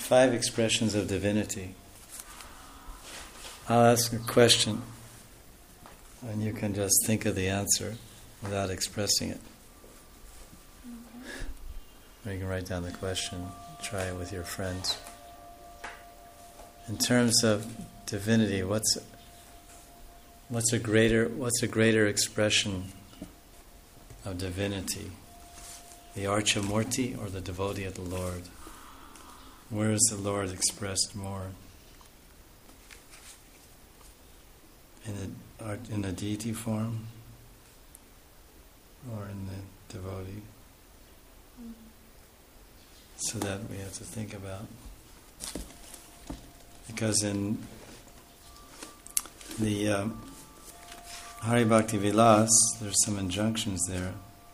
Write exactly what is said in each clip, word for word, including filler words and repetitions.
five expressions of divinity. I'll ask a question, and you can just think of the answer without expressing it. Or you can write down the question, try it with your friends. In terms of divinity, what's what's a greater what's a greater expression of divinity? The Archamurti or the devotee of the Lord? Where is the Lord expressed more? In a, in a deity form or in the devotee? So that we have to think about. Because in the um, Hari Bhakti Vilas, there's some injunctions there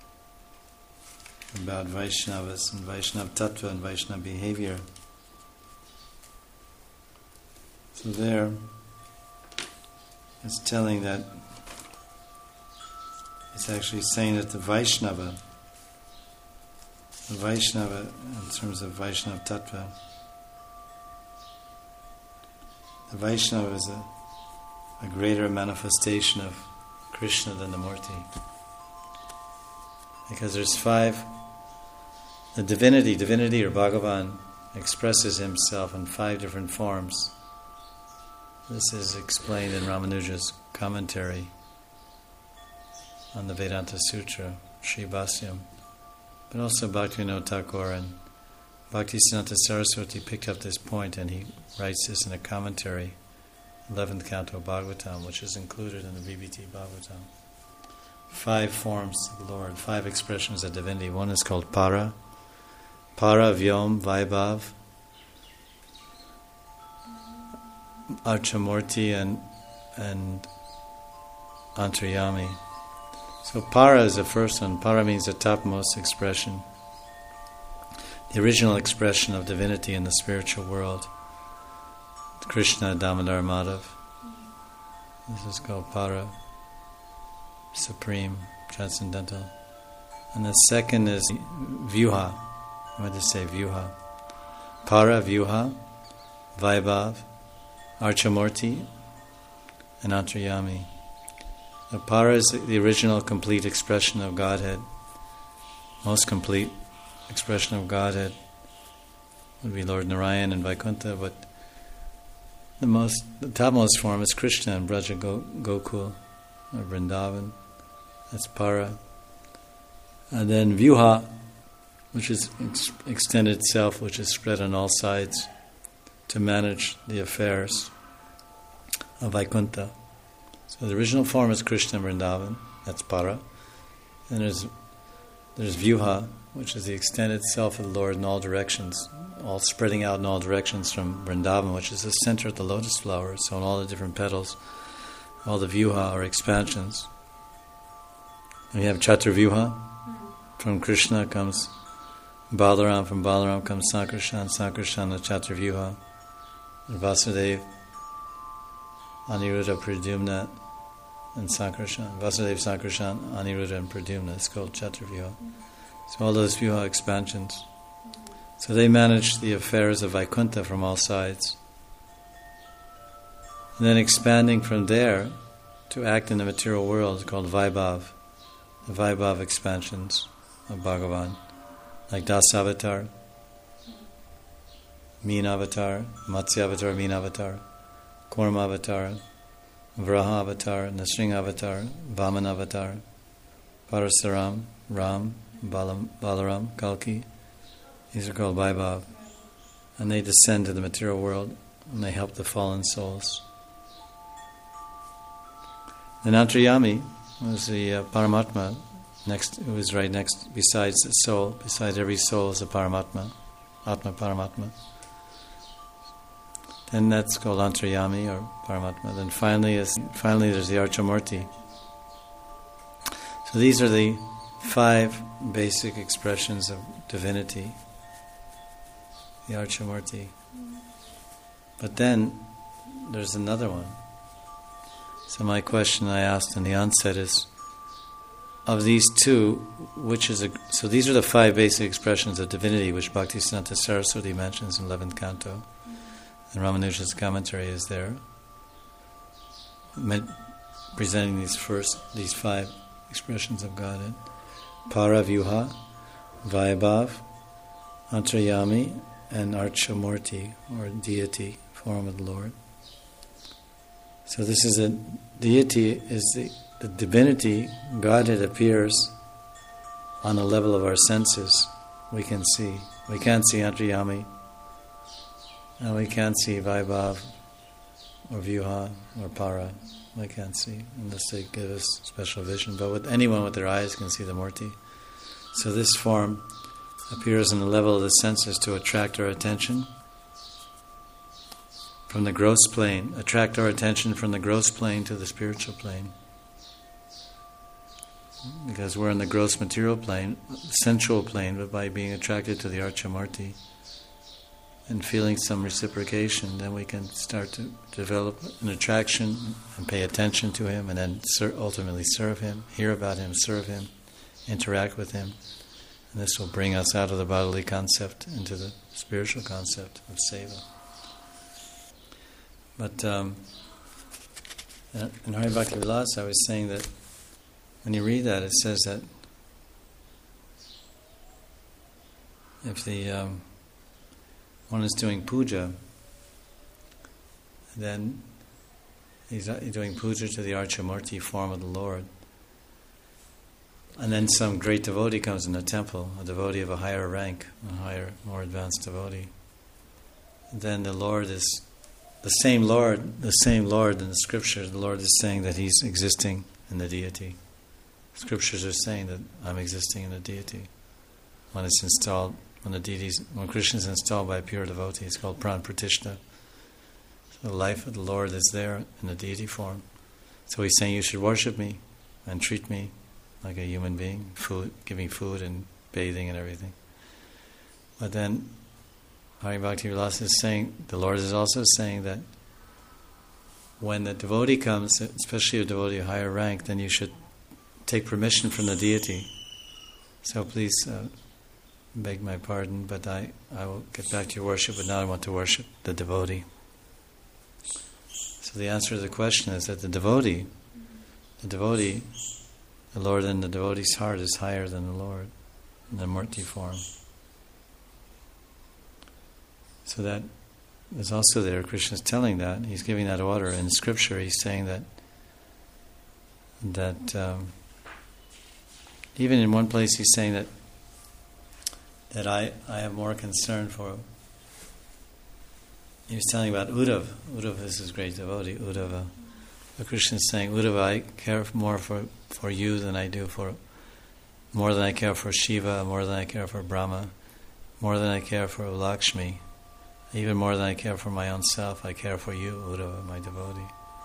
about Vaishnavas and Vaishnav Tattva and Vaishnav behavior. So there, it's telling that, it's actually saying that the Vaishnava, the Vaishnava in terms of Vaishnav Tattva, the Vaishnava is a, a greater manifestation of Krishna than the Murti. Because there's five, the divinity, divinity or Bhagavan expresses himself in five different forms. This is explained in Ramanuja's commentary on the Vedanta Sutra, Sri Bhashyam. But also Bhaktivinoda Thakur and Bhaktisiddhanta Saraswati picked up this point, and he writes this in a commentary, eleventh Canto Bhagavatam, which is included in the V B T Bhagavatam. Five forms of the Lord, five expressions of divinity. One is called Para, Para, Vyom, Vaibhav, Archamurti, and and Antaryami. So Para is the first one. Para means the topmost expression, the original expression of divinity in the spiritual world. Krishna, Damodar, Madhav. This is called Para, supreme, transcendental. And the second is Vyuha. I want to say Vyuha. Para, Vyuha, Vaibhav, Archamurti, and Antaryami. The Para is the original complete expression of Godhead. Most complete expression of Godhead would be Lord Narayan and Vaikuntha, but the most, the topmost form is Krishna and Braja Go, Gokul, or Vrindavan. That's Para. And then Vyuha, which is ex- extended self, which is spread on all sides to manage the affairs of Vaikuntha. So the original form is Krishna and Vrindavan, that's Para. And there's there's Vyuha, which is the extended self of the Lord in all directions, all spreading out in all directions from Vrindavan, which is the center of the lotus flower, so in all the different petals, all the Vyuha are expansions. And we have Chaturvyuha. From Krishna comes Balaram, from Balaram comes Sankarshan, Sankarshan the Chaturvyuha, and Vasudeva, Aniruddha, Pradyumna, and Sankarshan. Vasudeva, Sankarshan, Aniruddha, and Pradyumna. It's called Chaturvyuha. So all those Vyuha expansions. So they manage the affairs of Vaikuntha from all sides. And then expanding from there to act in the material world is called Vaibhav. The Vaibhav expansions of Bhagavan. Like Dasavatar, Meenavatar, Matsyavatar, Meenavatar, Kurmavatar, Vraha-avatar, Nrsimha-avatar, Vaman-avatar, Parasaram, Ram, Balam, Balaram, Kalki. These are called Vaibhav. And they descend to the material world and they help the fallen souls. Then Antaryami was the uh, Paramatma, next, who was right next, besides the soul, besides every soul is a Paramatma, Atma Paramatma. Then that's called Antaryami or Paramatma. Then finally, is, finally there's the Archamurti. So these are the five basic expressions of divinity, the Archamurti. But then there's another one. So my question I asked in the onset is, of these two, which is a, so these are the five basic expressions of divinity which Bhaktisiddhanta Saraswati mentions in eleventh canto, and Ramanuja's commentary is there, presenting these first these five expressions of Godhead: Para, Vyuha, Vaibhav, Antaryami, and Archamurti, or deity, form of the Lord. So this is a deity, is the, the divinity. Godhead appears on a level of our senses. We can see. We can't see Antaryami, and we can't see Vaibhav, or Vyuha, or Para. We can't see, unless they give us special vision. But with anyone with their eyes can see the Murti. So this form appears on the level of the senses to attract our attention from the gross plane, attract our attention from the gross plane to the spiritual plane. Because we're in the gross material plane, sensual plane, but by being attracted to the Archamurti and feeling some reciprocation, then we can start to develop an attraction and pay attention to him, and then ser- ultimately serve him, hear about him, serve him, interact with him. And this will bring us out of the bodily concept into the spiritual concept of seva. But um, in Hari Bhakti Vilasa, I was saying that when you read that, it says that if the um, one is doing puja, then he's doing puja to the Archamurti form of the Lord. And then some great devotee comes in the temple, a devotee of a higher rank, a higher, more advanced devotee. Then the Lord is the same Lord, the same Lord in the scriptures. The Lord is saying that He's existing in the deity. Scriptures are saying that I'm existing in the deity. When it's installed, when the deities, when Krishna is installed by a pure devotee, it's called Pran Pratishta. So the life of the Lord is there in the deity form. So He's saying you should worship me and treat me like a human being, food, giving food and bathing and everything. But then Hari Bhakti Vilasa is saying, the Lord is also saying that when the devotee comes, especially a devotee of higher rank, then you should take permission from the deity. So please uh, beg my pardon, but I, I will get back to your worship, but now I want to worship the devotee. So the answer to the question is that the devotee, the devotee, the Lord in the devotee's heart is higher than the Lord in the Murti form. So that is also there. Krishna is telling that. He's giving that order. In Scripture, He's saying that that um, even in one place He's saying that that I, I have more concern for. He was telling about Uddhava. Uddhava is his great devotee, Uddhava. But Krishna is saying, Uddhava, I care more for, for you than I do for, more than I care for Shiva, more than I care for Brahma, more than I care for Lakshmi, even more than I care for my own self, I care for you, Uddhava, my devotee.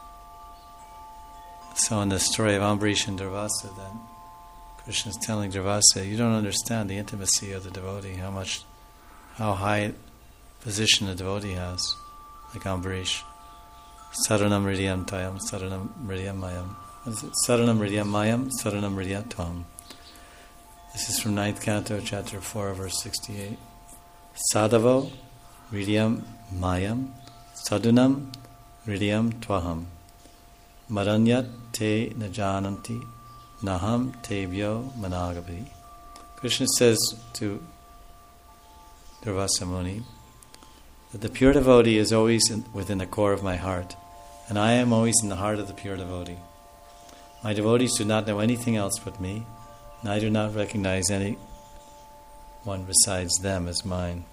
So in the story of Ambarish and Durvasa, then, Krishna is telling Durvasa, you don't understand the intimacy of the devotee, how much, how high position the devotee has, like Ambarish. Saranam Hridayam Tayam, Saranam Hridayam Mayam. What is it? Saranam Hridayam Mayam, Saranam Hridayam Tvam. This is from ninth canto, chapter four, verse sixty-eight. Sadhavo Hridayam Mayam, Sadunam Hridayam Twaham. Maranyat te najananti, naham tebhyo managavi. Krishna says to Durvasa Muni that the pure devotee is always in, within the core of my heart, and I am always in the heart of the pure devotee. My devotees do not know anything else but me, and I do not recognize any one besides them as mine.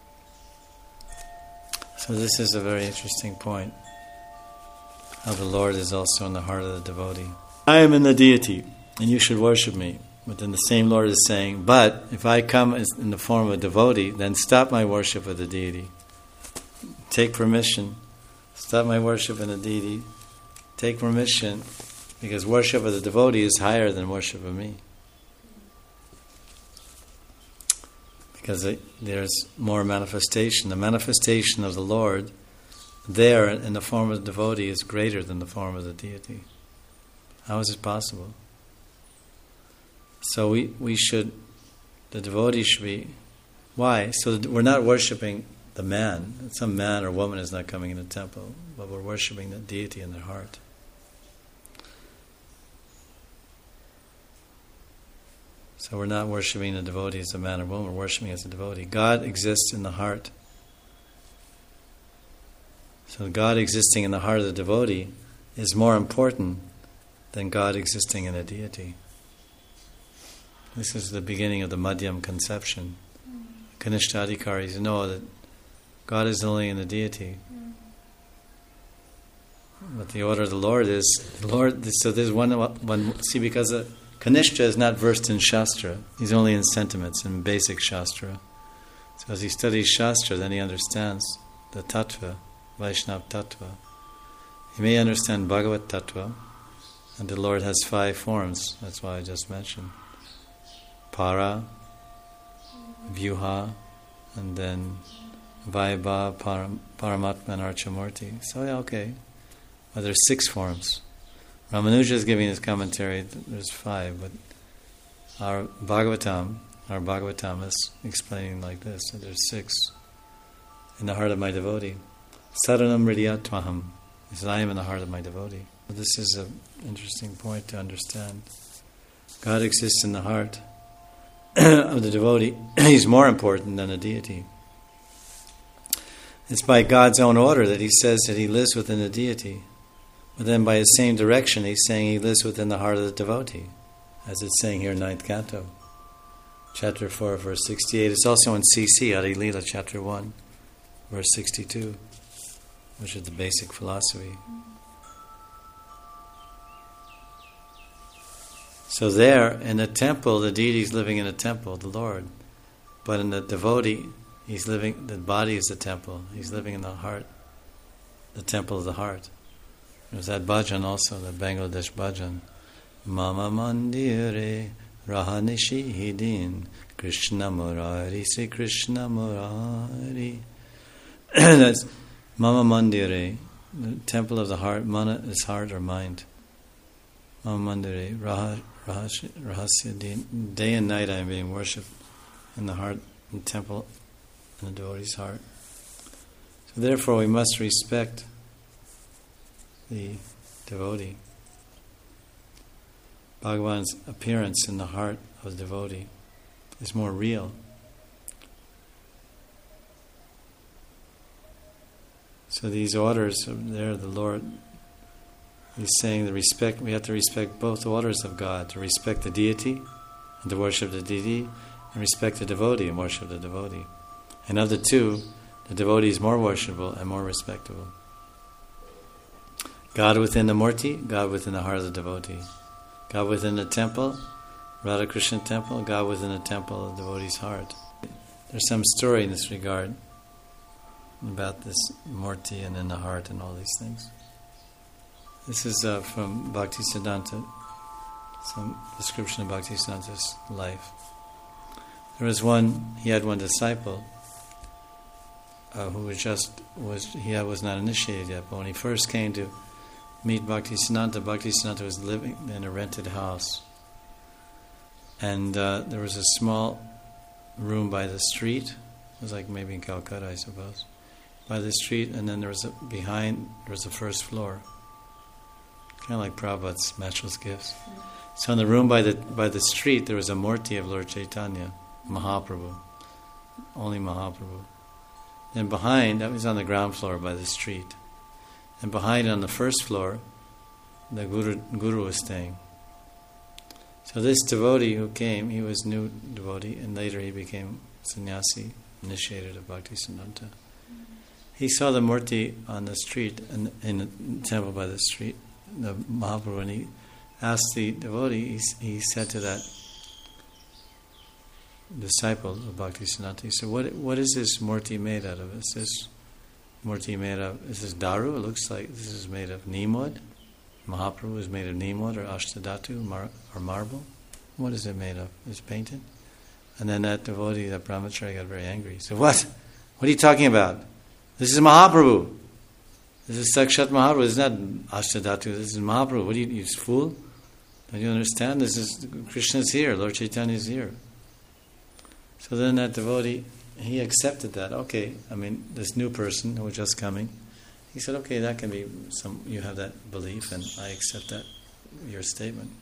So this is a very interesting point, how the Lord is also in the heart of the devotee. I am in the deity, and you should worship me. But then the same Lord is saying, but if I come as in the form of a devotee, then stop my worship of the deity. Take permission. Stop my worship in the deity. Take permission, because worship of the devotee is higher than worship of me. Because it, there's more manifestation. The manifestation of the Lord there in the form of the devotee is greater than the form of the deity. How is it possible? So we, we should, the devotee should be, why? So that we're not worshipping the man. Some man or woman is not coming in the temple, but we're worshipping the deity in their heart. So we're not worshipping the devotee as a man or woman, we're worshipping as a devotee. God exists in the heart. So God existing in the heart of the devotee is more important than God existing in a deity. This is the beginning of the Madhyam conception. Kanishtadhikaris know that God is only in the deity. But the order of the Lord is, the Lord, so there's one, one see, because a Kanishta is not versed in Shastra. He's only in sentiments, in basic Shastra. So as he studies Shastra, then he understands the Tattva, Vaishnava Tattva. He may understand Bhagavat Tattva, and the Lord has five forms. That's why I just mentioned. Para, Vyuha, and then Vaibha, Param, Paramatma, and Archamurti. So yeah, okay. Well, there's six forms. Ramanuja is giving his commentary, there's five, but our Bhagavatam, our Bhagavatam is explaining like this, that there's six in the heart of my devotee. Saranam Hridayatmaham. He says, I am in the heart of my devotee. This is an interesting point to understand. God exists in the heart of the devotee. He's more important than a deity. It's by God's own order that he says that he lives within the deity. But then by his same direction, he's saying he lives within the heart of the devotee, as it's saying here in ninth canto. Chapter four, verse sixty-eight. It's also in C C, Adi Leela, chapter one, verse sixty-two, which is the basic philosophy. So there, in the temple, the deity is living in a temple, the Lord. But in the devotee, he's living, the body is the temple. He's living in the heart, the temple of the heart. There's that bhajan also, the Bangladesh bhajan. Mama mandire rahanishi hidin Krishna Murari, Sri Krishna Murari. That's Mama mandire, the temple of the heart. Mana is heart or mind. Mama mandire rahanishi. Rahasya, day and night I am being worshipped in the heart, in the temple, in the devotee's heart. So therefore we must respect the devotee. Bhagavan's appearance in the heart of the devotee is more real. So these orders, there the Lord, he's saying the respect, we have to respect both orders of God, to respect the deity and to worship the deity, and respect the devotee and worship the devotee. And of the two, the devotee is more worshipable and more respectable. God within the Murti, God within the heart of the devotee. God within the temple, Radha Krishna temple, God within the temple of the devotee's heart. There's some story in this regard about this Murti and in the heart and all these things. This is uh, from Bhaktisiddhanta, some description of Bhaktisiddhanta's life. There was one, he had one disciple uh, who was just, was he was not initiated yet, but when he first came to meet Bhaktisiddhanta, Bhaktisiddhanta was living in a rented house. And uh, there was a small room by the street, it was like maybe in Calcutta, I suppose, by the street, and then there was a, behind, there was the first floor. Kind of like Prabhupada's matchless gifts. So in the room by the by the street, there was a Murti of Lord Chaitanya, Mahaprabhu, only Mahaprabhu. Then behind, that was on the ground floor by the street. And behind, on the first floor, the Guru, Guru was staying. So this devotee who came, he was new devotee, and later he became sannyasi, initiated of Bhaktisiddhanta. He saw the Murti on the street, in, in the temple by the street, the Mahaprabhu, and he asked the devotee, he, he said to that disciple of Bhaktisiddhanta, he said, what, what is this Murti made out of? Is this Murti made of, is this daru? It looks like this is made of neem wood. Mahaprabhu is made of neem wood or ashtadhatu, mar, or marble. What is it made of? It's painted. And then that devotee, that brahmachari, got very angry. He said, what? What are you talking about? This is Mahaprabhu. This is Sakshat Mahaprabhu. This is not Ashtadhatu. This is Mahaprabhu. What are you, you fool? Don't you understand? This is Krishna is here. Lord Chaitanya is here. So then that devotee, he accepted that. Okay, I mean, this new person who was just coming, he said, okay, that can be some. You have that belief, and I accept that your statement.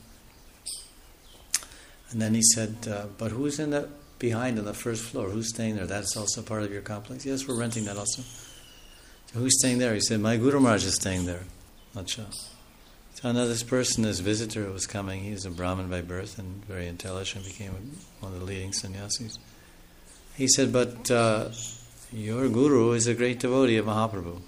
And then he said, uh, but who's in that behind on the first floor? Who's staying there? That's also part of your complex? Yes, we're renting that also. So who's staying there? He said, my Guru Maharaj is staying there. Acha. So now this person, this visitor who was coming, he's a Brahmin by birth and very intelligent, became one of the leading sannyasis. He said, but uh, your Guru is a great devotee of Mahaprabhu.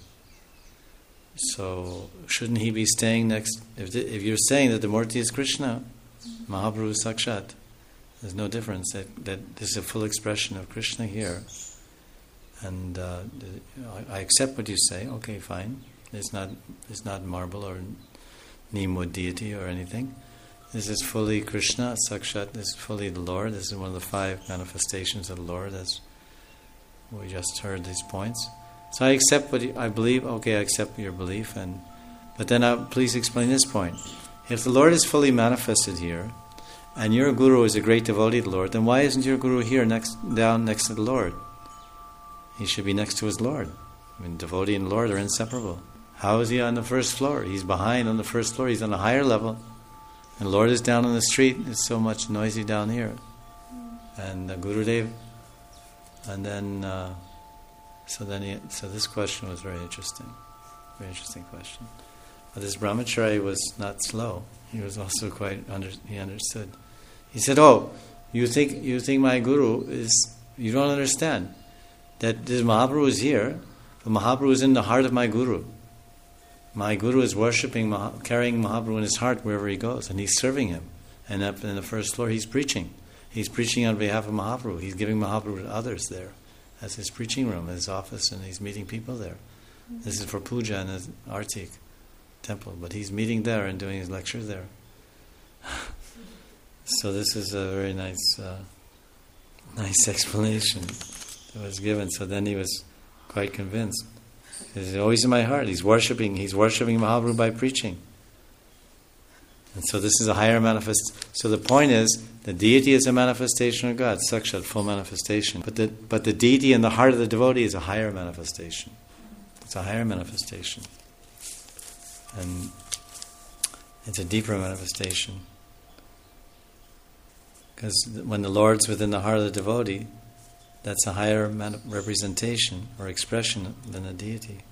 So shouldn't he be staying next? If, the, if you're saying that the Murti is Krishna, Mahaprabhu is Sakshat, there's no difference. That, that this is a full expression of Krishna here. And uh, I accept what you say. Okay, fine. It's not it's not marble or Nimud deity or anything. This is fully Krishna, Sakshat. This is fully the Lord. This is one of the five manifestations of the Lord. As we just heard these points. So I accept what you, I believe. Okay, I accept your belief. And but then uh, please explain this point. If the Lord is fully manifested here, and your Guru is a great devotee of the Lord, then why isn't your Guru here next down next to the Lord? He should be next to his Lord. I mean, devotee and Lord are inseparable. How is he on the first floor? He's behind on the first floor. He's on a higher level. And the Lord is down on the street. It's so much noisy down here. And uh, Gurudev, and then, uh, so then, he, so this question was very interesting. Very interesting question. But this brahmachari was not slow. He was also quite, under, he understood. He said, oh, you think you think my Guru is, you don't understand. That this Mahaprabhu is here, but Mahaprabhu is in the heart of my Guru. My Guru is worshipping, Maha, carrying Mahaprabhu in his heart wherever he goes, and he's serving him. And up in the first floor, he's preaching. He's preaching on behalf of Mahaprabhu. He's giving Mahaprabhu to others there. That's his preaching room, his office, and he's meeting people there. This is for puja and his artik temple, but he's meeting there and doing his lecture there. So this is a very nice, uh, nice explanation that was given. So then he was quite convinced. He's always in my heart. He's worshipping. He's worshipping Mahaprabhu by preaching. And so this is a higher manifest. So the point is, the deity is a manifestation of God, Sakshat, full manifestation. But the but the deity in the heart of the devotee is a higher manifestation. It's a higher manifestation, and it's a deeper manifestation. Because when the Lord's within the heart of the devotee, that's a higher man- representation or expression than a deity.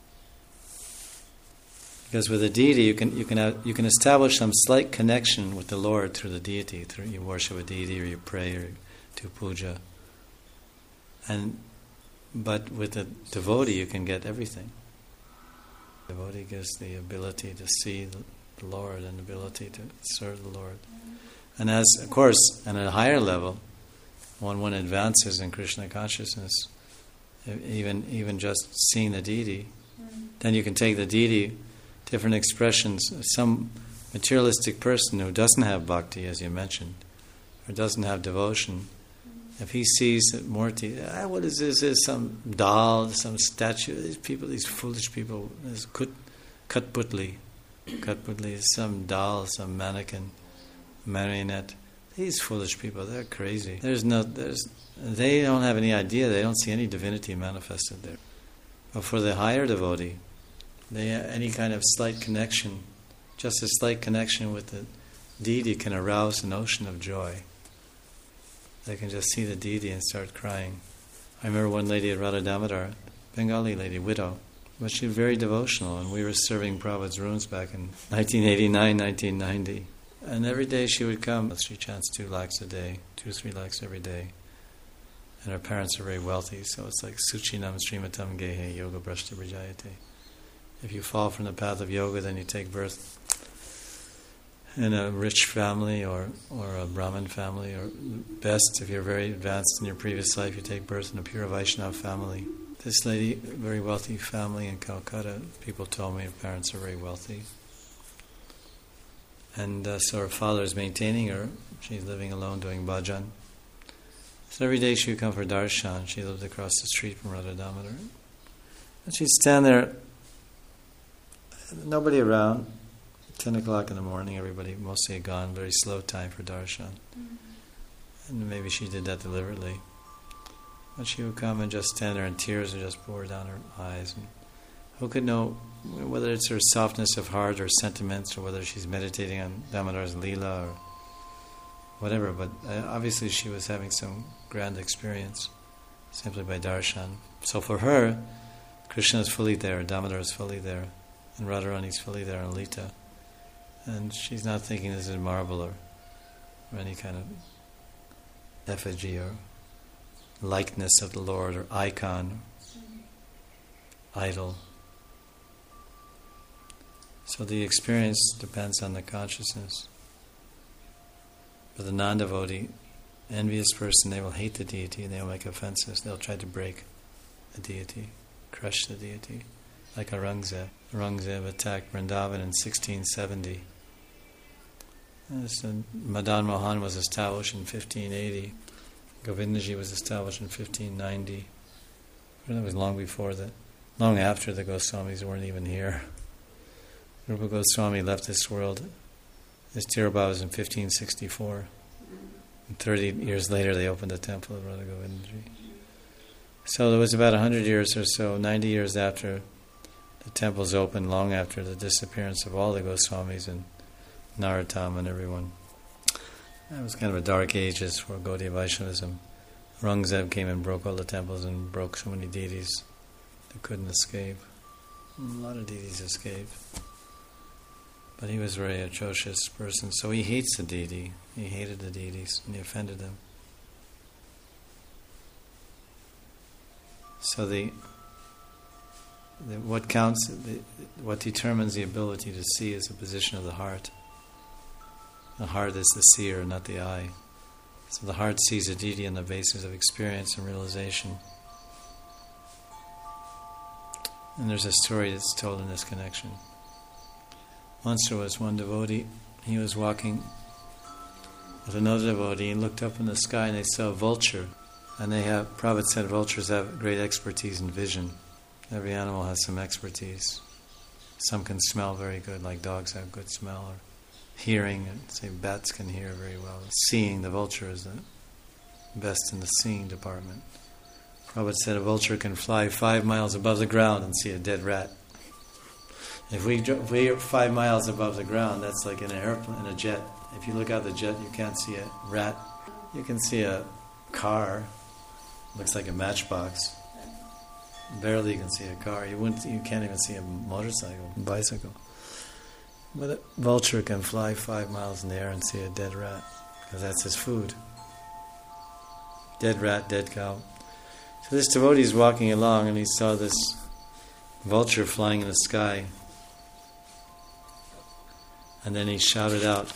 Because with a deity, you can you can have, you can establish some slight connection with the Lord through the deity. Through you worship a deity, or you pray, or do puja. And but with a devotee, you can get everything. The devotee gives the ability to see the Lord and the ability to serve the Lord. And as, of course, at a higher level, when one advances in Krishna consciousness, even even just seeing the deity, then you can take the deity, different expressions. Some materialistic person who doesn't have bhakti, as you mentioned, or doesn't have devotion, if he sees that Murti, ah, what is this? Is some doll, some statue? These people, these foolish people, this kut, Katputli, Katputli is some doll, some mannequin, marionette. These foolish people, they're crazy. There's no, there's, they don't have any idea. They don't see any divinity manifested there. But for the higher devotee, they any kind of slight connection, just a slight connection with the deity can arouse an ocean of joy. They can just see the deity and start crying. I remember one lady at Radha Damodar, Bengali lady, widow, but she was very devotional, and we were serving Prabhupada's rooms back in nineteen eighty-nine, nineteen ninety. And every day she would come. She chants two lakhs a day, two or three lakhs every day. And her parents are very wealthy, so it's like Suchinam Srimatam Gehe Yoga Brashta Brajayate. If you fall from the path of yoga, then you take birth in a rich family or, or a Brahmin family, or best, if you're very advanced in your previous life, you take birth in a pure Vaishnava family. This lady, a very wealthy family in Calcutta, people told me her parents are very wealthy. And uh, so her father is maintaining her. She's living alone doing bhajan. So every day she would come for darshan. She lived across the street from Radha Damodar. And she'd stand there, nobody around, ten o'clock in the morning, everybody mostly had gone, very slow time for darshan. Mm-hmm. And maybe she did that deliberately. But she would come and just stand there and tears would just pour down her eyes. And who could know whether it's her softness of heart or sentiments, or whether she's meditating on Damodar's Leela or whatever, but uh, obviously she was having some grand experience simply by darshan. So for her, Krishna is fully there, Damodar is fully there, and Radharani is fully there, and Lita. And she's not thinking this is marble or, or any kind of effigy or likeness of the Lord or icon, idol. So the experience depends on the consciousness. For the non-devotee, envious person, they will hate the deity and they will make offenses. They'll try to break the deity, crush the deity, like Aurangzeb. Aurangzeb attacked Vrindavan in sixteen seventy. So Madan Mohan was established in fifteen eighty. Govindaji was established in fifteen ninety. That was long before that. Long after the Goswamis weren't even here. Rupa Goswami left this world. His Tirobhava was in fifteen sixty-four. And thirty years later they opened the temple of Radha Govindaji. So there was about one hundred years or so, ninety years after the temples opened, long after the disappearance of all the Goswamis and Narottam and everyone. That was kind of a dark ages for Gaudiya Vaishnavism. Aurangzeb came and broke all the temples and broke so many deities that couldn't escape. A lot of deities escaped. But he was a very atrocious person, so he hates the deity. He hated the deities and he offended them. So the, the what counts, the, what determines the ability to see is the position of the heart. The heart is the seer, not the eye. So the heart sees a deity on the basis of experience and realization. And there's a story that's told in this connection. Once there was one devotee, he was walking with another devotee and looked up in the sky and they saw a vulture. And they have, Prabhupada said vultures have great expertise in vision. Every animal has some expertise. Some can smell very good, like dogs have good smell, or hearing, and say bats can hear very well. Seeing, the vulture is the best in the seeing department. Prabhupada said a vulture can fly five miles above the ground and see a dead rat. If we if we are five miles above the ground, that's like in an airplane, in a jet. If you look out the jet, you can't see a rat. You can see a car. Looks like a matchbox. Barely you can see a car. You wouldn't. You can't even see a motorcycle, bicycle. But a vulture can fly five miles in the air and see a dead rat, because that's his food. Dead rat, dead cow. So this devotee is walking along and he saw this vulture flying in the sky. And then he shouted out,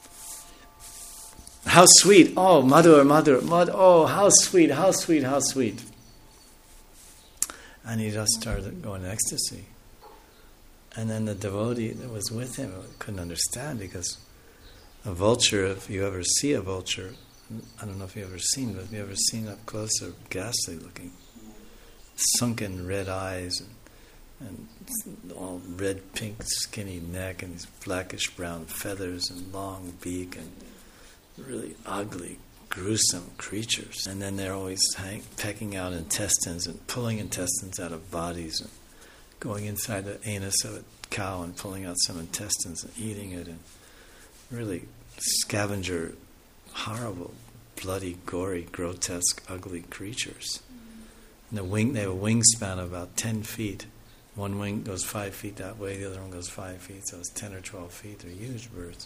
"How sweet! Oh, Madhur, Madhur, Madhur! Oh, how sweet, how sweet, how sweet!" And he just started going in ecstasy. And then the devotee that was with him couldn't understand, because a vulture, if you ever see a vulture, I don't know if you've ever seen, but if you've ever seen up close, they're ghastly looking. Sunken red eyes and and all red, pink, skinny neck, and these blackish brown feathers and long beak, and really ugly, gruesome creatures. And then they're always hang, pecking out intestines and pulling intestines out of bodies, and going inside the anus of a cow and pulling out some intestines and eating it, and really scavenger, horrible, bloody, gory, grotesque, ugly creatures. And the wing, they have a wingspan of about ten feet. One wing goes five feet that way, the other one goes five feet, so it's ten or twelve feet. They're huge birds.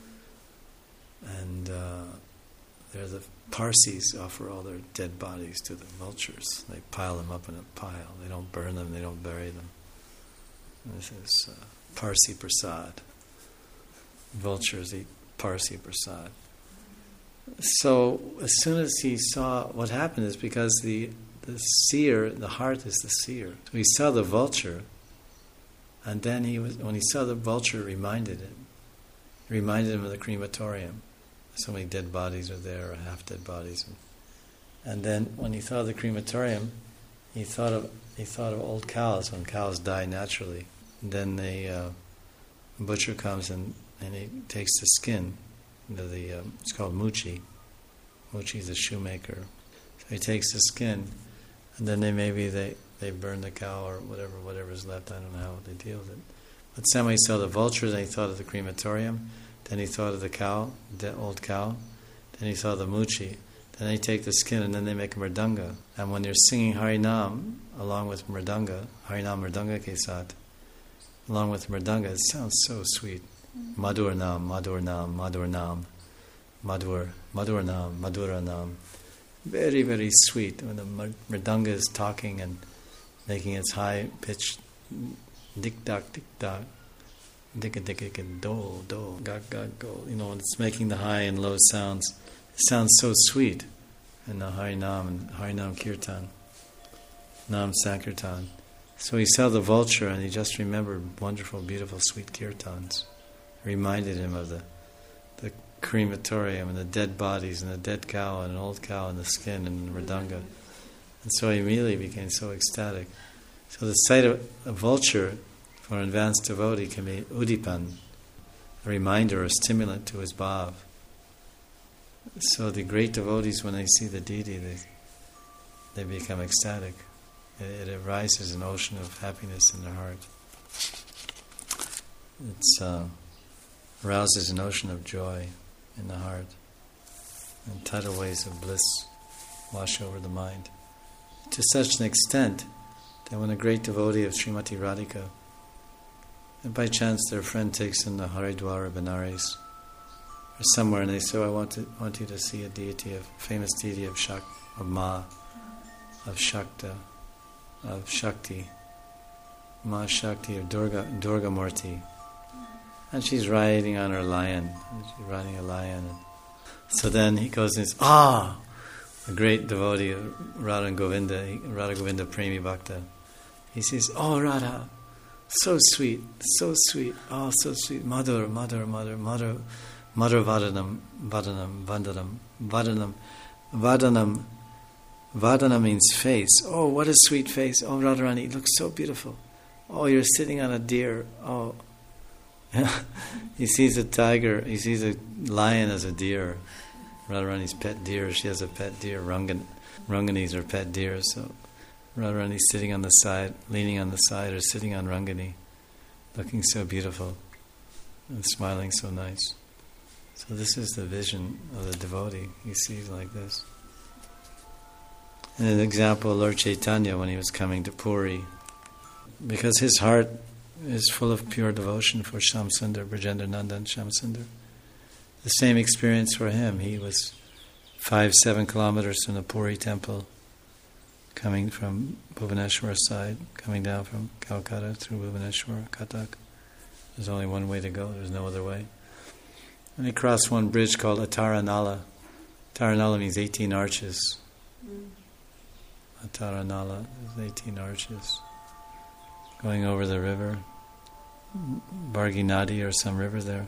And uh, they're the Parsis offer all their dead bodies to the vultures. They pile them up in a pile. They don't burn them, they don't bury them. And this is uh, Parsi Prasad. Vultures eat Parsi Prasad. So as soon as he saw what happened, is because the the seer, the heart is the seer. So he saw the vulture, and then he was when he saw the vulture, it reminded him. It reminded him of the crematorium. So many dead bodies are there, or half-dead bodies. And then when he thought of the crematorium, he thought of he thought of old cows when cows die naturally. And then they uh, a butcher comes and, and he takes the skin, the, the um, it's called muchi. Muchi is a shoemaker. So he takes the skin, and then they maybe they, they burn the cow or whatever whatever's left. I don't know how they deal with it. But somehow he saw the vulture, then he thought of the crematorium, then he thought of the cow, the old cow, then he saw the muchi. Then they take the skin and then they make a mridanga. And when they're singing Harinam along with mridanga, Harinam mridanga ke saath, along with mridanga, it sounds so sweet. Madhur nam, madhur nam, madhur nam, madhur, madhur nam, madhura nam. Very, very sweet. When the mridanga is talking and making its high-pitched dik-dak, dik-dak, dik-a-dik-a-dik, do, do, gak-gak, go. You know, it's making the high and low sounds. It sounds so sweet in the Harinam and Harinam Kirtan, Nam Sankirtan. So he saw the vulture and he just remembered wonderful, beautiful, sweet kirtans. Reminded him of the the crematorium and the dead bodies and the dead cow and an old cow and the skin and the mridanga. And so he immediately became so ecstatic. So the sight of a vulture for an advanced devotee can be udipan, a reminder or stimulant to his bhav. So the great devotees, when they see the deity, they they become ecstatic. It, it arises an ocean of happiness in their heart. It uh, arouses an ocean of joy in the heart, and tidal waves of bliss wash over the mind. To such an extent that when a great devotee of Srimati Radhika, and by chance their friend takes them to Haridwar or Benares, or somewhere, and they say, oh, I want to want you to see a deity, a famous deity of Shak, of Ma, of Shakta, of Shakti, Ma Shakti, of Durga, Durga Murti. And she's riding on her lion. She's riding a lion. So then he goes and says, ah, a great devotee of Radha Govinda, Radha Govinda Premi Bhakta. He says, oh, Radha, so sweet, so sweet, oh, so sweet, Madhur, Madhur, Madhur, Madhur, Madhur Vadanam, Vadanam, Vandanam, Vadanam, Vadanam, Vadana means face. Oh, what a sweet face. Oh, Radharani, it looks so beautiful. Oh, you're sitting on a deer. Oh, he sees a tiger, he sees a lion as a deer. Radharani's pet deer, she has a pet deer. Rangan, Rangani her pet deer. So Radharani's sitting on the side, leaning on the side, or sitting on Rangani, looking so beautiful and smiling so nice. So this is the vision of the devotee. He sees like this. And an example, Lord Chaitanya, when he was coming to Puri, because his heart is full of pure devotion for Shamsundar, Brajendra Nandan Shamsundar. The same experience for him. He was five, seven kilometers from the Puri temple, coming from Bhubaneswar side, coming down from Calcutta through Bhubaneswar, Kathak. There's only one way to go, there's no other way. And he crossed one bridge called Ataranala. Ataranala means eighteen arches. Mm. Ataranala is eighteen arches. Going over the river, Bargi Nadi or some river there.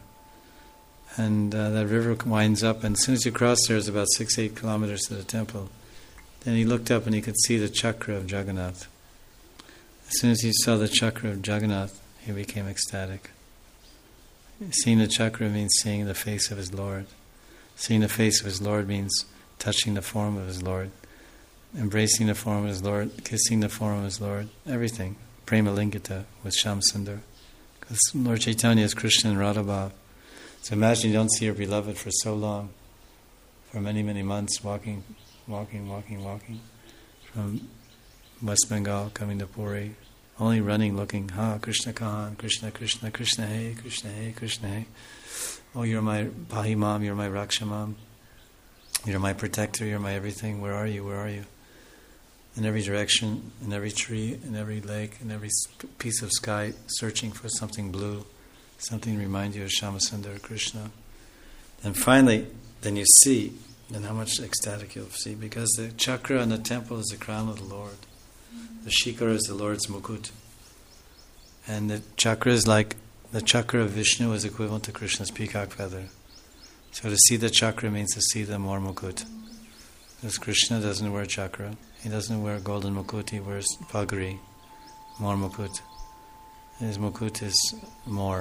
And uh, that river winds up, and as soon as you cross there, it's about six, eight kilometers to the temple. Then he looked up and he could see the chakra of Jagannath. As soon as he saw the chakra of Jagannath, he became ecstatic. Seeing the chakra means seeing the face of his Lord. Seeing the face of his Lord means touching the form of his Lord, embracing the form of his Lord, kissing the form of his Lord, everything. Prema Lingita with Shamsundar. Because Lord Chaitanya is Krishna and Radhabhav. So imagine you don't see your beloved for so long, for many, many months, walking, walking, walking, walking, from West Bengal coming to Puri, only running, looking, ha, Krishna Kahan, Krishna, Krishna, Krishna, hey, Krishna, hey, Krishna, hey. Oh, you're my Pahimam, you're my Rakshamam, you're my protector, you're my everything, where are you, where are you? In every direction, in every tree, in every lake, in every piece of sky, searching for something blue, something to remind you of Shamsundar, Krishna. And finally, then you see, then how much ecstatic you'll see, because the chakra in the temple is the crown of the Lord. The shikara is the Lord's mukut. And the chakra is like, the chakra of Vishnu is equivalent to Krishna's peacock feather. So to see the chakra means to see the more mukut. Because Krishna doesn't wear chakra. He doesn't wear golden mukut, he wears pagri, more mukut. And his mukut is more,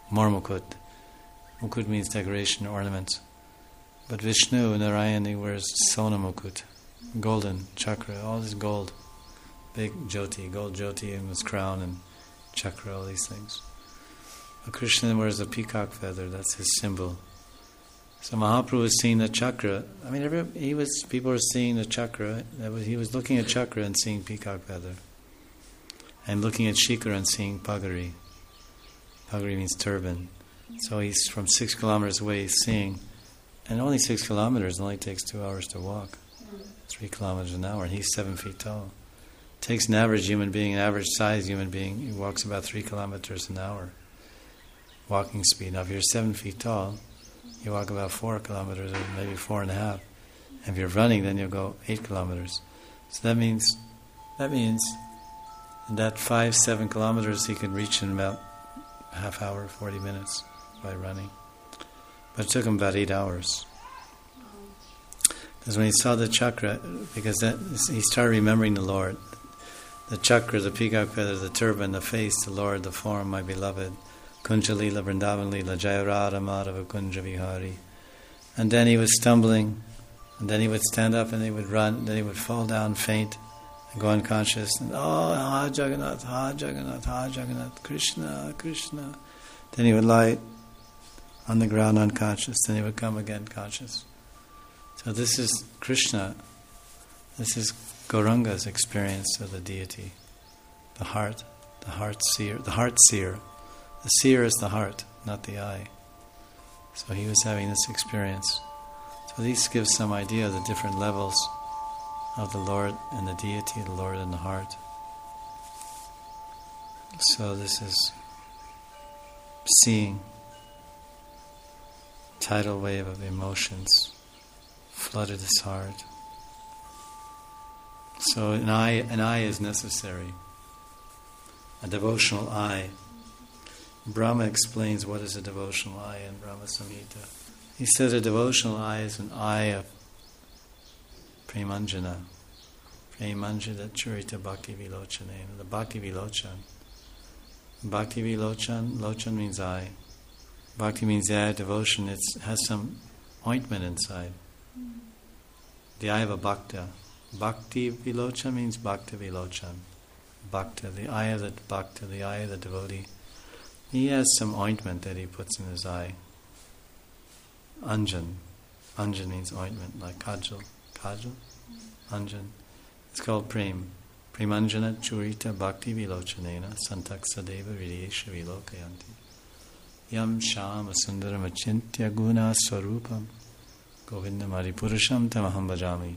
more mukut. Mukut means decoration, ornament. But Vishnu, Narayana, he wears Sona mukut, golden chakra, all this gold, big jyoti, gold jyoti in his crown and chakra, all these things. But Krishna wears a peacock feather, that's his symbol. So Mahaprabhu was seeing the chakra. I mean, every, he was. People were seeing the chakra. That was, he was looking at chakra and seeing peacock feather, and looking at shikara and seeing pagari. Pagari means turban. So he's from six kilometers away. He's seeing, and only six kilometers. It only takes two hours to walk, three kilometers an hour, and he's seven feet tall. It takes an average human being, an average size human being, he walks about three kilometers an hour. Walking speed. Now, if you're seven feet tall, you walk about four kilometers, or maybe four and a half. And if you're running, then you'll go eight kilometers. So that means, that means, that five, seven kilometers he could reach in about half hour, forty minutes by running. But it took him about eight hours. Because when he saw the chakra, because that he started remembering the Lord, the chakra, the peacock feather, the turban, the face, the Lord, the form, my beloved. Kunja Lila, Vrindavan Lila, Jaya Radha Madhava Kunja Vihari. And then he was stumbling, and then he would stand up and he would run, then he would fall down, faint, and go unconscious. And, oh, Ha Jagannath, Ha Jagannath, Ha Jagannath, Krishna, Krishna. Then he would lie on the ground unconscious, then he would come again conscious. So this is Krishna, this is Gauranga's experience of the deity, the heart, the heart seer, the heart seer. The seer is the heart, not the eye. So he was having this experience. So this gives some idea of the different levels of the Lord and the deity, the Lord and the heart. So this is seeing, tidal wave of emotions flooded his heart. So an eye, an eye is necessary, a devotional eye. Brahma explains what is a devotional eye in Brahma Samhita. He says a devotional eye is an eye of Premanjana. Premanjana Churita Bhakti Vilochanena. The Bhakti Vilochan. Bhakti Vilochan, Lochan means eye. Bhakti means the eye of devotion. It has some ointment inside. The eye of a bhakta. Bhakti Vilochan means Bhakta Vilochan. Bhakta, the eye of the bhakta, the eye of the devotee. He has some ointment that he puts in his eye. Anjan. Anjan means ointment, like kajal. Kajal? Anjan. It's called prem. Premanjana churita bhakti vilochanena santak sadeva hridesha vilokayanti. Yam shama sundaram achintya guna swarupam govindam aripurusham tamaham bhajami.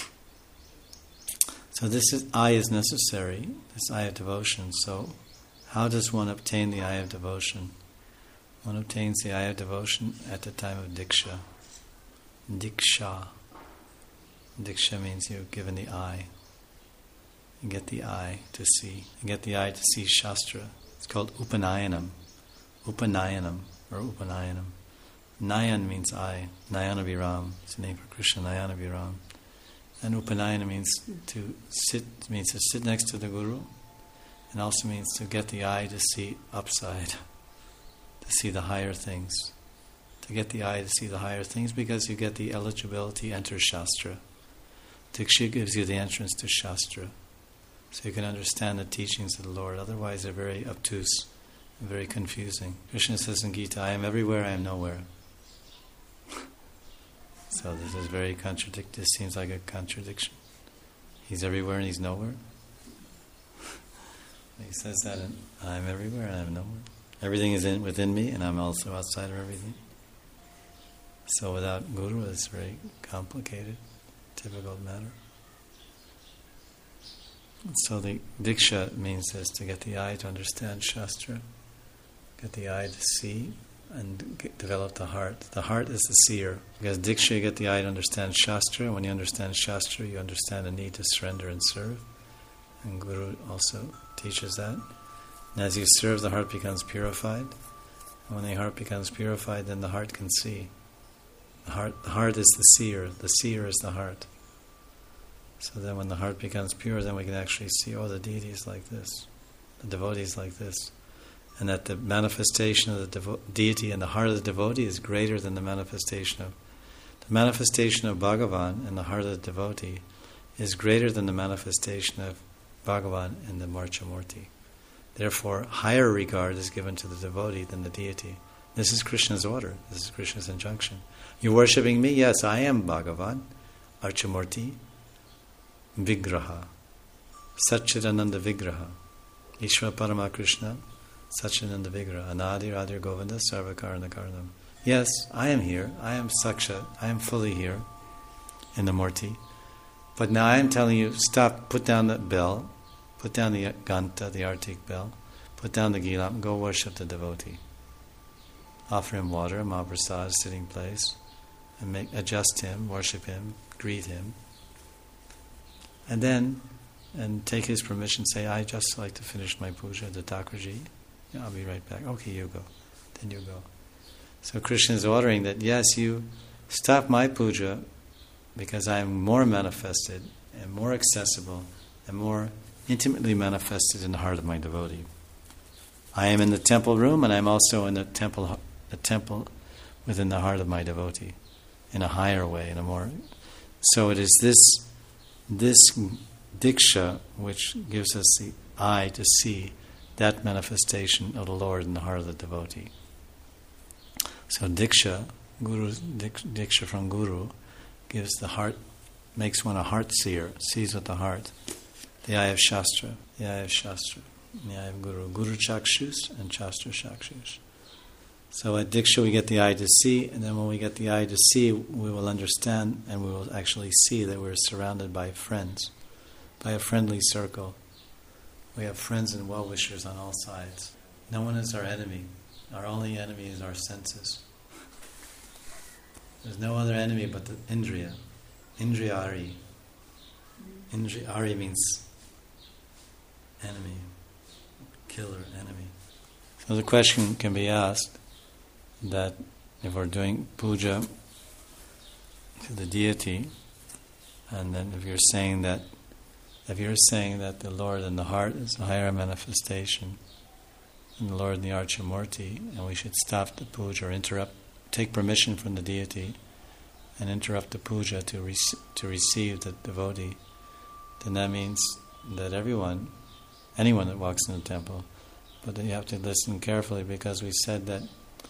So this is, eye is necessary, this eye of devotion. So how does one obtain the eye of devotion? One obtains the eye of devotion at the time of Diksha. Diksha. Diksha means you're given the eye. You get the eye to see. You get the eye to see Shastra. It's called Upanayanam. Upanayanam or Upanayanam. Nayan means eye. Nayana Viram. It's the name for Krishna, Nayana Viram. And Upanayana means to sit, means to sit next to the Guru. And also means to get the eye to see upside, to see the higher things. To get the eye to see the higher things because you get the eligibility to enter Shastra. Diksha gives you the entrance to Shastra. So you can understand the teachings of the Lord. Otherwise they're very obtuse and very confusing. Krishna says in Gita, I am everywhere, I am nowhere. So this is very contradictory. This seems like a contradiction. He's everywhere and he's nowhere. He says that, in, I'm everywhere and I'm nowhere. Everything is in within me and I'm also outside of everything. So without Guru, it's very complicated, difficult matter. So the Diksha means this, to get the eye to understand Shastra, get the eye to see and get, develop the heart. The heart is the seer. Because Diksha, you get the eye to understand Shastra. When you understand Shastra, you understand the need to surrender and serve. And Guru also teaches that. And as you serve, the heart becomes purified. And when the heart becomes purified, then the heart can see. The heart, the heart is the seer. The seer is the heart. So then when the heart becomes pure, then we can actually see, oh, the deity is like this. The devotee is like this. and that the manifestation of the devo- deity in the heart of the devotee is greater than the manifestation of the manifestation of Bhagavan in the heart of the devotee is greater than the manifestation of Bhagavan in the Marchamurti. Therefore, higher regard is given to the devotee than the deity. This is Krishna's order. This is Krishna's injunction. You're worshipping me? Yes, I am Bhagavan, Archamurti, Vigraha, Satchidananda Vigraha, Ishvara Parama Krishna, Satchidananda Vigraha, Anadi Radhir Govinda, Sarvakarana Karanam. Yes, I am here. I am Saksha. I am fully here in the Murti. But now I am telling you, stop, put down the bell, put down the Ganta, the Artik bell, put down the Gilam, go worship the devotee. Offer him water, Mahaprasad, sitting place, and make adjust him, worship him, greet him. And then, and take his permission, say, I just like to finish my puja, the Thakurji. Yeah, I'll be right back. Okay, you go. Then you go. So Krishna is ordering that, yes, you stop my puja because I am more manifested and more accessible and more intimately manifested in the heart of my devotee. I am in the temple room and I'm also in the temple, the temple within the heart of my devotee in a higher way, in a more... So it is this, this diksha which gives us the eye to see that manifestation of the Lord in the heart of the devotee. So diksha, guru, diksha from guru, gives the heart, makes one a heart seer, sees with the heart. The eye of Shastra, the eye of Shastra, the eye of Guru. Guru Chakshus and Shastra Chakshus. So at diksha we get the eye to see, and then when we get the eye to see, we will understand and we will actually see that we're surrounded by friends, by a friendly circle. We have friends and well-wishers on all sides. No one is our enemy. Our only enemy is our senses. There's no other enemy but the Indriya. Indriyari. Indriyari means enemy, killer, enemy. So the question can be asked that if we're doing puja to the deity, and then if you're saying that if you're saying that the Lord in the heart is a higher manifestation than the Lord in the Archamurti, and we should stop the puja or interrupt, take permission from the deity and interrupt the puja to rec- to receive the devotee, then that means that everyone, anyone that walks in the temple, but then you have to listen carefully because we said that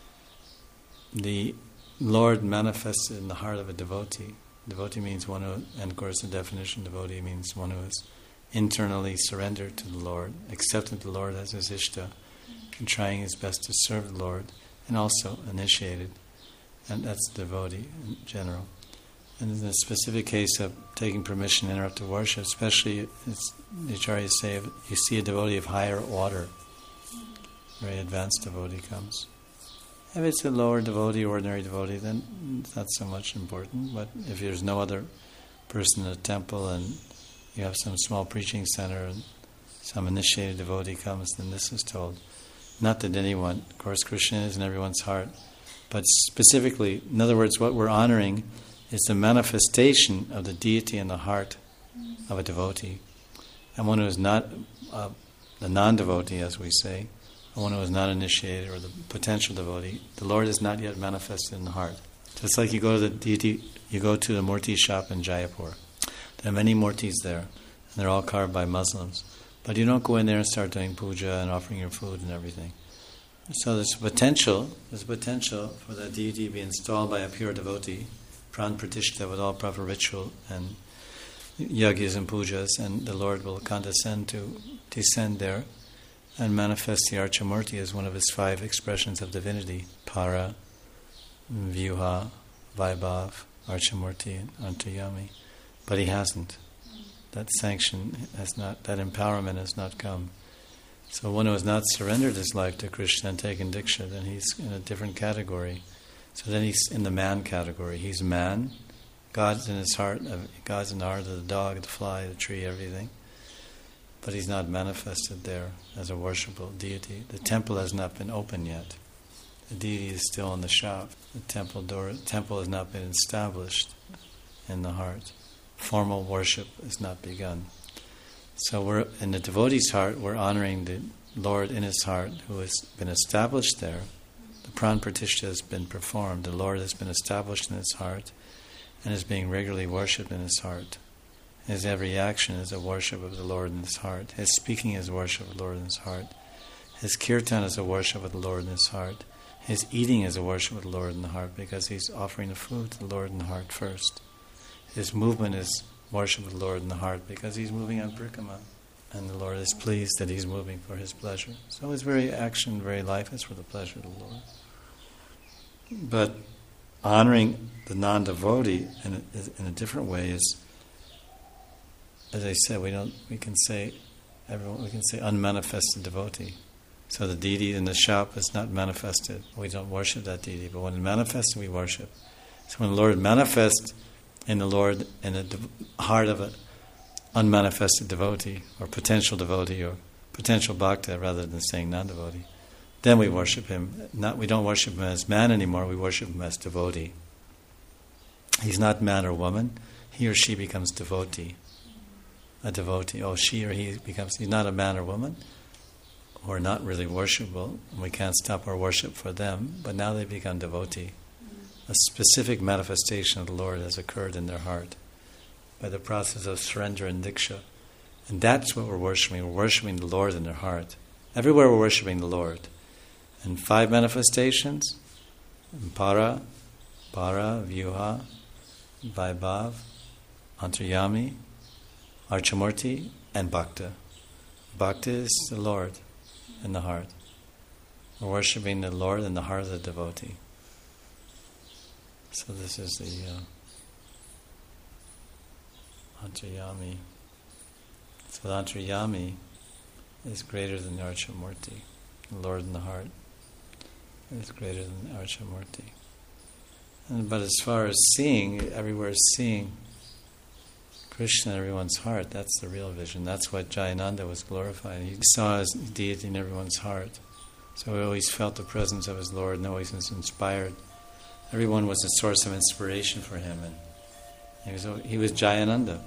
the Lord manifested in the heart of a devotee. Devotee means one who, and of course the definition devotee means one who is internally surrendered to the Lord, accepted the Lord as his ishta, and trying his best to serve the Lord, and also initiated. And that's devotee in general. And in the specific case of taking permission to interrupt the worship, especially, it's, the acharyas say, if you see a devotee of higher order, very advanced devotee comes. If it's a lower devotee, ordinary devotee, then it's not so much important. But if there's no other person in the temple and you have some small preaching center and some initiated devotee comes, then this is told. Not that anyone, of course Krishna is in everyone's heart, but specifically, in other words, what we're honoring is the manifestation of the deity in the heart of a devotee. And one who is not uh, a non-devotee, as we say, one who is not initiated or the potential devotee, the Lord is not yet manifested in the heart. Just like you go to the deity, you go to the murti shop in Jaipur. There are many murtis there, and they're all carved by Muslims. But you don't go in there and start doing puja and offering your food and everything. So there's potential, there's potential for that deity to be installed by a pure devotee, pran pratishta with all proper ritual and yagyas and pujas, and the Lord will condescend to descend there and manifest the Archamurti as one of his five expressions of divinity: Para, Vyuha, Vaibhav, Archamurti, and Antayami. But he hasn't. That sanction has not, that empowerment has not come. So one who has not surrendered his life to Krishna and taken diksha, then he's in a different category. So then he's in the man category. He's man. God's in his heart. God's in the heart of the dog, the fly, the tree, everything. But he's not manifested there as a worshipable deity. The temple has not been opened yet. The deity is still in the shop. The temple door, temple has not been established in the heart. Formal worship has not begun. So we're in the devotee's heart, we're honoring the Lord in his heart, who has been established there. The pran pratishtha has been performed. The Lord has been established in his heart and is being regularly worshipped in his heart. His every action is a worship of the Lord in his heart. His speaking is worship of the Lord in his heart. His kirtan is a worship of the Lord in his heart. His eating is a worship of the Lord in the heart, because he's offering the food to the Lord in the heart first. His movement is worship of the Lord in the heart, because he's moving on Parikramā, and the Lord is pleased that he's moving for his pleasure. So his very action, very life is for the pleasure of the Lord. But honoring the non-devotee in a, in a different way is, as I said, we don't. We can say, everyone. We can say unmanifested devotee. So the deity in the shop is not manifested. We don't worship that deity, but when it manifests, we worship. So when the Lord manifests in the Lord in the de- heart of an unmanifested devotee, or potential devotee, or potential bhakta, rather than saying non-devotee, then we worship him. Not we don't worship him as man anymore. We worship him as devotee. He's not man or woman. He or she becomes devotee. A devotee. Oh, she or he becomes. He's not a man or woman, or not really worshipable. And we can't stop our worship for them. But now they become devotee. A specific manifestation of the Lord has occurred in their heart by the process of surrender and diksha. And that's what we're worshiping. We're worshiping the Lord in their heart. Everywhere we're worshiping the Lord. And five manifestations: para, para, vyuha, vaibhav, antaryami, archamurti, and bhakta. Bhakta is the Lord in the heart. We're worshiping the Lord in the heart of the devotee. So this is the uh, antaryami. So the antaryami is greater than the archamurti. The Lord in the heart is greater than the archamurti. And, but as far as seeing, everywhere is seeing Krishna in everyone's heart. That's the real vision. That's what Jayananda was glorifying. He saw his deity in everyone's heart. So he always felt the presence of his Lord and always was inspired. Everyone was a source of inspiration for him, and he was he was Jayananda.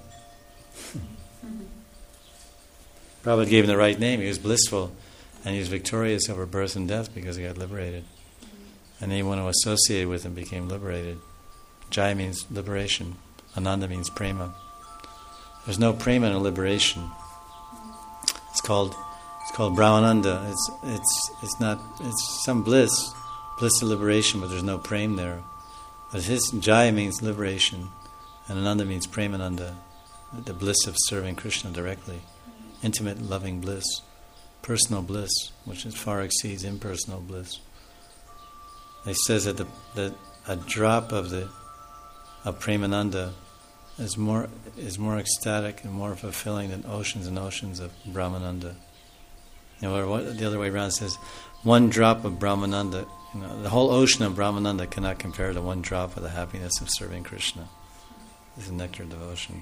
Prabhupada gave him the right name. He was blissful, and he was victorious over birth and death because he got liberated. And anyone who associated with him became liberated. Jaya means liberation. Ananda means prema. There's no prema in liberation. It's called it's called Brahmananda. It's it's it's not it's some bliss. Bliss of liberation, but there's no prem there. But his Jaya means liberation, and Ananda means Premananda, the bliss of serving Krishna directly. Intimate, loving bliss. Personal bliss, which is far exceeds impersonal bliss. It says that, the, that a drop of the of Premananda is more is more ecstatic and more fulfilling than oceans and oceans of Brahmananda. You know, or what, the other way around says, one drop of Brahmananda, you know, the whole ocean of Brahmananda cannot compare to one drop of the happiness of serving Krishna. This is nectar devotion.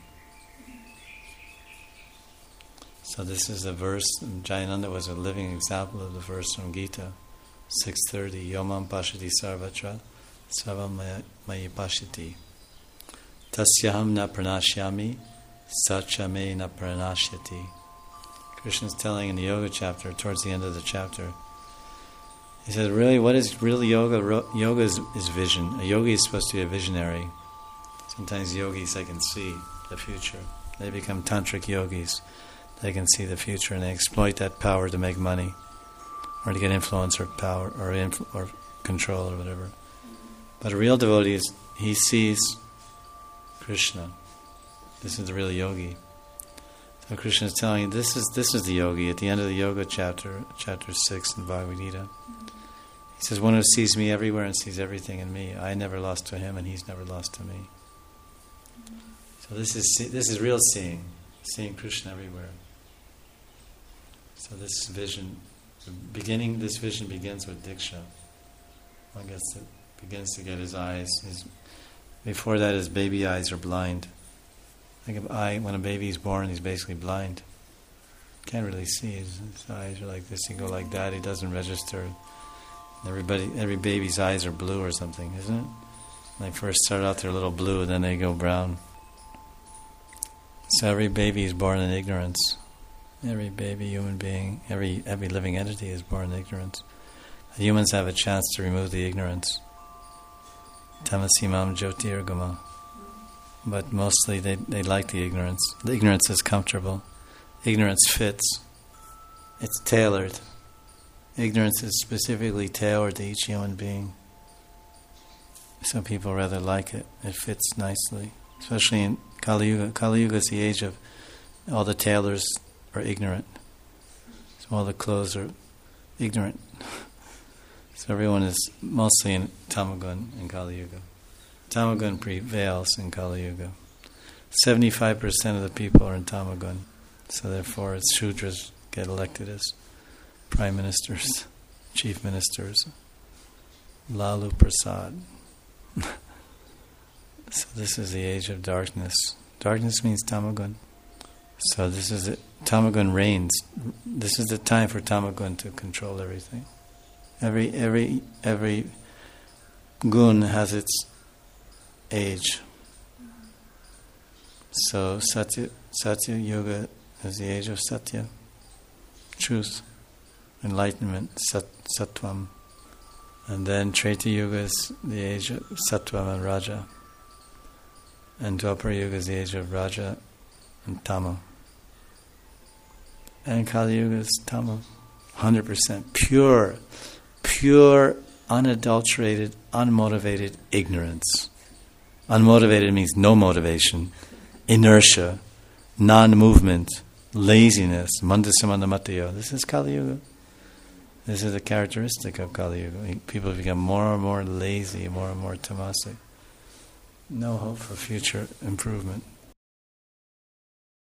So this is a verse, Jayananda was a living example of the verse from Gita, six thirty, Yomam Pashati Sarvatra, Sarvam Mayi Pashati. Tasyaham na pranashyami, sacha me na pranashyati. Krishna is telling in the yoga chapter, towards the end of the chapter, he says, really, what is real yoga? Yoga is, is vision. A yogi is supposed to be a visionary. Sometimes yogis, they can see the future. They become tantric yogis. They can see the future and they exploit that power to make money or to get influence or power or influ- or control or whatever. But a real devotee, is, he sees Krishna. This is the real yogi. So Krishna is telling you, this is this is the yogi at the end of the yoga chapter, chapter six in Bhagavad Gita. He says, one who sees me everywhere and sees everything in me. I never lost to him and he's never lost to me. So this is this is real seeing, seeing Krishna everywhere. So this vision, the beginning, this vision begins with Diksha. One gets to, begins to get his eyes. His, before that, his baby eyes are blind. Think of eye, when a baby is born, he's basically blind. Can't really see. His, his eyes are like this. He go like that. He doesn't register. Everybody, every baby's eyes are blue or something, isn't it? When they first start out, they're a little blue, and then they go brown. So every baby is born in ignorance. Every baby human being, every every living entity is born in ignorance. The humans have a chance to remove the ignorance. Tamasimam jyotirgama. But mostly they, they like the ignorance. The ignorance is comfortable. Ignorance fits. It's tailored. Ignorance is specifically tailored to each human being. Some people rather like it. It fits nicely. Especially in Kali Yuga. Kali Yuga is the age of all the tailors are ignorant. So all the clothes are ignorant. So everyone is mostly in Tamagun in Kali Yuga. Tamagun prevails in Kali Yuga. seventy-five percent of the people are in Tamagun. So therefore it's Shudras get elected as prime ministers, chief ministers. Lalu Prasad. So this is the age of darkness. Darkness means Tamagun. So this is it. Tamagun reigns. This is the time for Tamagun to control everything. Every every every gun has its age. So Satya Satya Yuga is the age of Satya, truth, enlightenment, sat, Sattvam. And then Treta Yuga is the age of Sattvam and Raja. And Dwapara Yuga is the age of Raja and Tama. And Kali Yuga is Tama. one hundred percent pure, pure, unadulterated, unmotivated ignorance. Unmotivated means no motivation, inertia, non-movement, laziness, mandasamandamatayo. This is Kali Yuga. This is a characteristic of Kali Yuga. People become more and more lazy, more and more tamasic. No hope for future improvement.